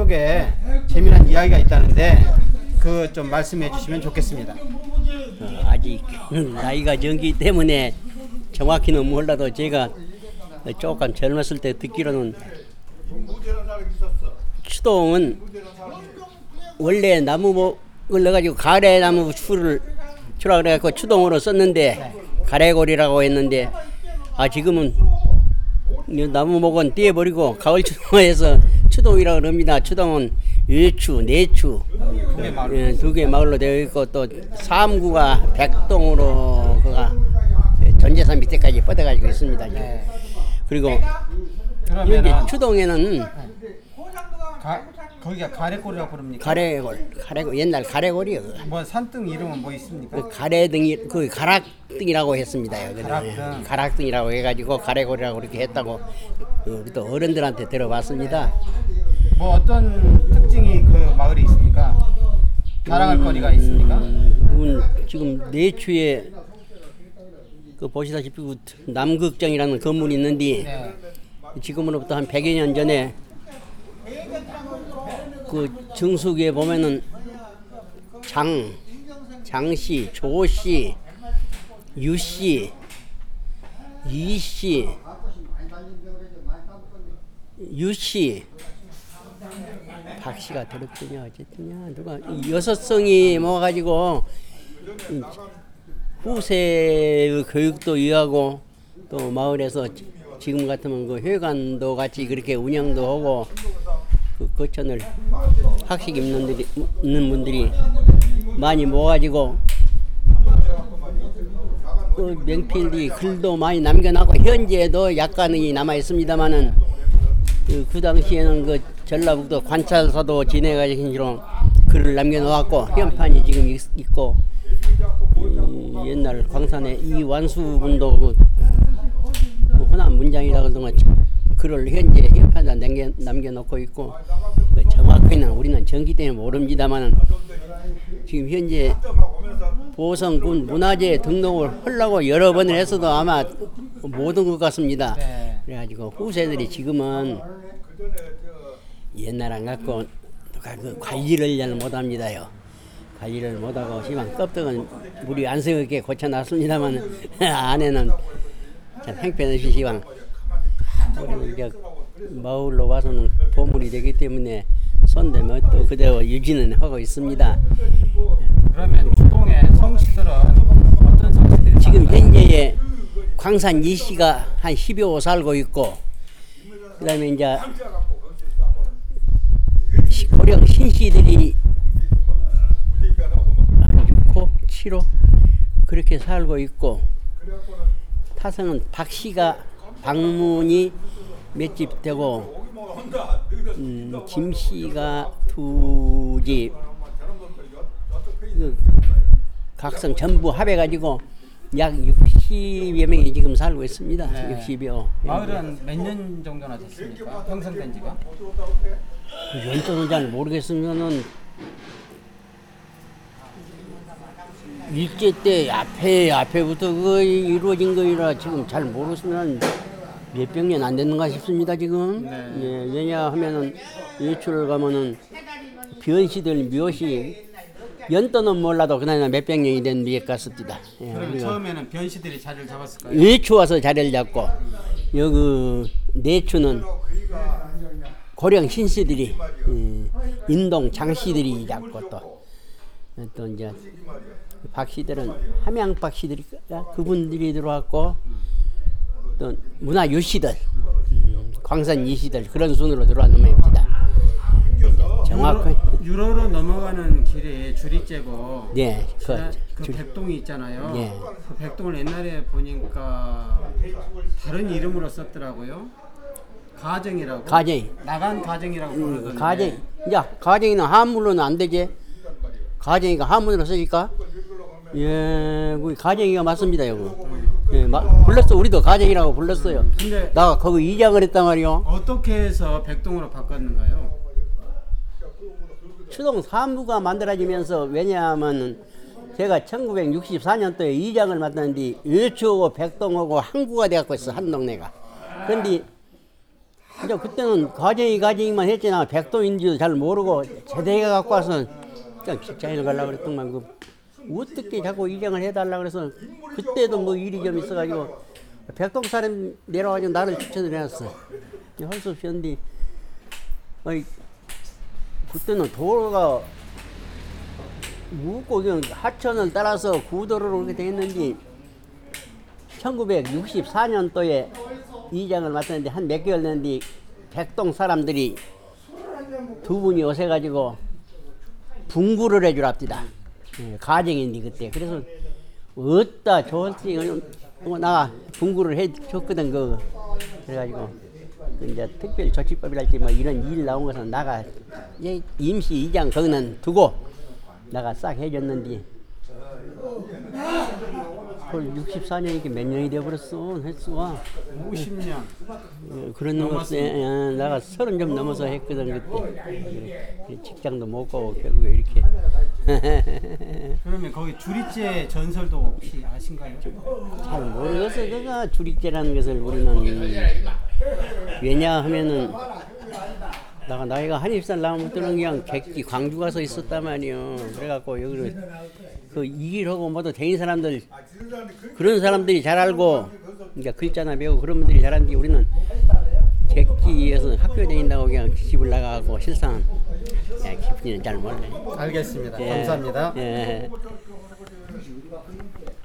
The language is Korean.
쪽에 재미난 이야기가 있다는데 그 좀 말씀해 주시면 좋겠습니다. 아직 나이가 적기 때문에 정확히는 몰라도 제가 조금 젊었을 때 듣기로는 추동은 원래 나무목을 넣어가지고 가래나무 추를 추라 그래갖고 추동으로 썼는데 가래골이라고 했는데 지금은 나무목은 떼어버리고 가을 추동해서 추동이라고 그럽니다. 추동은 외추, 내추 두 개 마을로 되어 있고 또 사암구가 백동으로 그가 전재산 밑에까지 뻗어가지고 있습니다. 네. 그리고 그러면은 여기 추동에는 거기가 가래골이라고 부릅니까? 가래골 옛날 가래골이요. 뭐 산등 이름은 뭐 있습니까? 그 가래등이 그 가락등이라고 했습니다. 가락등. 가락등이라고 해가지고 가래골이라고 그렇게 했다고 또 어른들한테 들어봤습니다. 뭐 어떤 특징이 그 마을에 있습니까? 자랑할 거리가 있습니까? 지금 내추에 그 보시다시피 그 남극장이라는 건물이 있는데 네. 지금으로부터 한 100여 년 전에 그 정수기에 보면은 장씨, 조씨, 유씨, 이씨, 유씨, 박씨가 들었더냐 어쨌든냐 누가 여섯 성이 모아가지고 후세의 교육도 이어하고 또 마을에서 지금 같으면 그 회관도 같이 그렇게 운영도 하고 그 거천을 학식 있는 분들이 많이 모아가지고 또 명필이 글도 많이 남겨놨고 현재도 약간이 남아 있습니다만은 그 당시에는 그 전라북도 관찰사도 지내가지고 글을 남겨놓았고 현판이 지금 있고 옛날 광산에 이완수분도 그 흔한 문장이라고 그러던 글을 현재 현판에 남겨놓고 있고 정확히는 우리는 정기 때문에 모릅니다만 지금 현재 보성군 문화재 등록을 하려고 여러 번을 했어도 아마 못 온 것 같습니다. 네. 그래가지고 후세들이 지금은 옛날 안 갖고 그 관리를 잘 못합니다요. 관리를 못하고 시방 껍데기는 물이 안 새겁게 고쳐놨습니다만 안에는 참 형편없이 시방 우리 이제 마을로 와서는 보물이 되기 때문에 손대면 또 그대로 유지는 하고 있습니다. 그러면 추동의 성씨들은 어떤 성씨들이 지금 현재에 광산 이씨가 한 10여 살고 있고 그 다음에 이제 고령 신씨들이 한 6호, 7호 그렇게 살고 있고 타성은 박씨가 방문이 몇 집 되고 김씨가 2집 각성 전부 합해가지고 약 60여 명이 지금 살고 있습니다. 네. 60여. 마을은 몇 년 정도나 됐습니까? 형성된 지가? 연도는 잘 모르겠으면은 일제 때 앞에부터 그 이루어진 거이라 지금 잘 모르시면 몇백 년 안 됐는가 싶습니다 지금. 네. 예, 왜냐하면은 예출을 가면은 변시들 묘시 연도는 몰라도 그날 몇백 년이 된 미에 갔습니다. 예, 그러면 처음에는 변씨들이 자리를 잡았을까요? 외추 와서 자리를 잡고 여기 내추는 고령 신씨들이 인동 장씨들이 잡고 또 이제 박씨들은 함양 박씨들이 그분들이 들어왔고 또 문화 유씨들 광산 이씨들 그런 순으로 들어왔는 모양입니다. 정확히 유로로 넘어가는 길에 줄이 째고 네, 그 백동이 있잖아요. 네. 그 백동을 옛날에 보니까 다른 이름으로 썼더라고요. 가정이라고. 가정이. 나간 가정이라고 부르던데. 가정 이제 가정이는 한문으로는 안 되지. 가정이가 한문으로 쓰니까 예, 그 가정이가 맞습니다, 여보. 예, 불렀어. 우리도 가정이라고 불렀어요. 근데 나 거기 이장을 했단 말이요. 어떻게 해서 백동으로 바꿨는가요? 추동 사무가 만들어지면서 왜냐하면 제가 1964년도에 이장을 맡았는데 외추하고 백동하고 항구가 돼갖고 있어 한 동네가. 그런데 근데 그때는 과정이만 했잖아. 백동인지도 잘 모르고 제대가 갖고 와서 그냥 직장인을 가려고 그랬더만 어떻게 자꾸 이장을 해달라 그래서 그때도 뭐 일이 좀 있어가지고 백동 사람 내려와가지고 나를 추천을 해놨어. 할 수 없이 했는데 그때는 도로가 묻고 그냥 하천을 따라서 구도로로 그렇게 돼 있는지 1964년도에 이장을 맡았는데 한 몇 개월 됐는데 백동 사람들이 두 분이 오셔가지고 분구를 해주랍디다. 가정인데 그때 그래서 어따 좋을지 나가 분구를 해줬거든. 그래가지고 이제 특별 조치법이랄지 뭐 이런 일 나온 것은 나가 임시 이장 거기는 두고 나가 싹 해줬는데 64년이니까 몇 년이 되어버렸어. 횟수가 50년. 그런 것에 나가 30 좀 넘어서 했거든 그때. 직장도 못 가고 결국에 이렇게. 그러면 거기 주리째 전설도 혹시 아신가요? 잘 모르겠어. 그가 주립제라는 것을 우리는 왜냐하면은 나이가 한 20살 나무부터는 그냥 객지 광주 가서 있었단 말이요. 그래갖고 여기를 이 일하고 모두 대인 사람들 그런 사람들이 잘 알고 그러니까 글자나 배우고 그런 분들이 잘하는데 우리는 객지에서 학교 다닌다고 그냥 집을 나가고 실상 깊이는 잘 몰라. 알겠습니다. 예. 감사합니다. 예.